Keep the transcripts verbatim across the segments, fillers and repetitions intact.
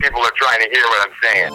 people are trying to hear what I'm saying.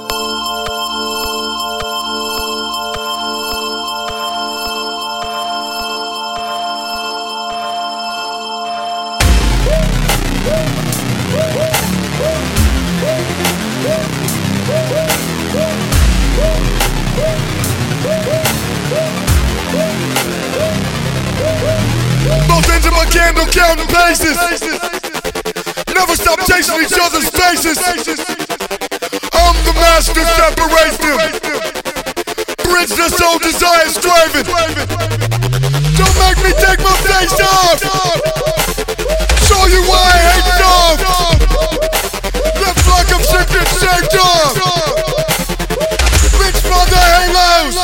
Both ends of my candle counting paces. Never stop chasing each other's faces. I'm the master, separates them. Bridge the soul desire striving. Don't make me take my face off. Show you why I hate soft. Left like I'm sick and shaped off. Bitch mother halos.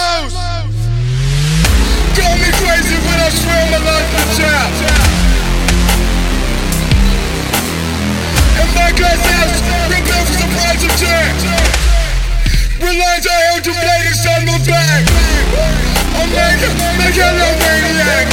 Call me crazy when I swear my life is out. And my glass house, rebuilt for the price of jack. Realize I held your blade inside my back. I'll make it, make it a maniac.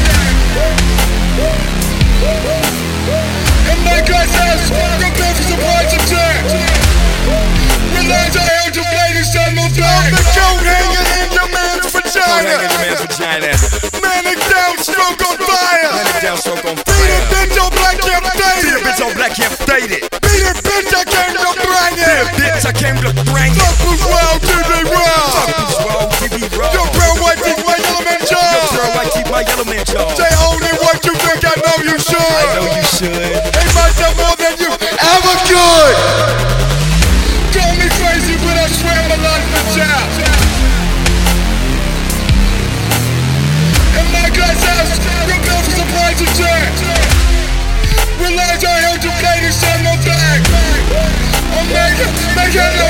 And my glass house, rebuilt for the price of jack. Realize I held your blade inside my back. I'm the coat hanging in your man's vagina. Manic downstroke on fire. Manic downstroke on fire. Beat it, bitch, on black camp faded. Beat it, bitch, on black camp faded. Beat it, bitch, I came to bring it. Beat it, bitch, I came to bring it. Fuck who's wrong, T V wrong. Fuck who's wrong, T V wrong. Your pearl white teeth, my yellow man jaw. Your pearl white teeth, my yellow man jaw. Say only what you think, I know you should. I know you should. Hate myself more than you ever could. Call me crazy, but I swear my life is out. And my glass house, rebuilt for the price of jack. Realize I held your blade inside my back. I'll make it, make it